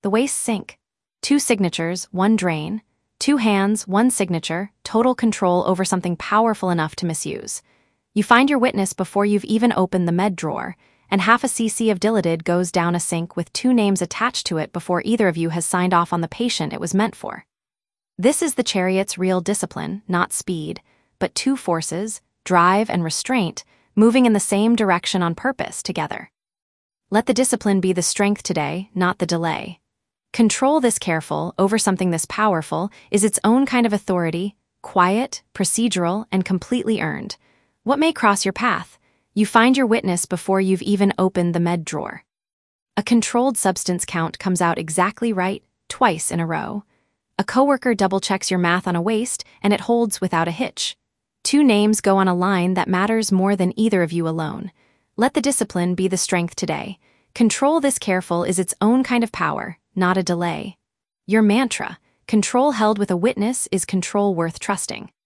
the waste sink. 2 signatures, 1 drain. 2 hands, 1 signature, total control over something powerful enough to misuse. You find your witness before you've even opened the med drawer, and half a cc of Dilaudid goes down a sink with 2 names attached to it before either of you has signed off on the patient it was meant for. This is the chariot's real discipline, not speed, but 2 forces, drive and restraint, moving in the same direction on purpose together. Let the discipline be the strength today, not the delay. Control this careful over something this powerful is its own kind of authority, quiet, procedural, and completely earned. What may cross your path? You find your witness before you've even opened the med drawer. A controlled substance count comes out exactly right, twice in a row. A coworker double-checks your math on a waste, and it holds without a hitch. 2 names go on a line that matters more than either of you alone. Let the discipline be the strength today. Control this careful is its own kind of power, not a delay. Your mantra, control held with a witness, is control worth trusting.